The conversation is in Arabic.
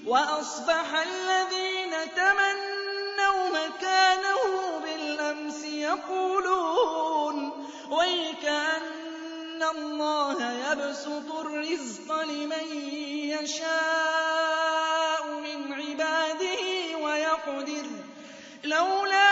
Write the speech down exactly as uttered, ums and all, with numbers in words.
وَأَصْبَحَ الَّذِينَ تَمَنَّوْا مَكَانَهُ بِالْأَمْسِ يَقُولُونَ وَيْكَأَنَّ اللَّهَ يَبْسُطُ الرِّزْقَ لِمَن يَشَاءُ مِنْ عِبَادِهِ وَيَقْدِرُ ۖ لَوْلَا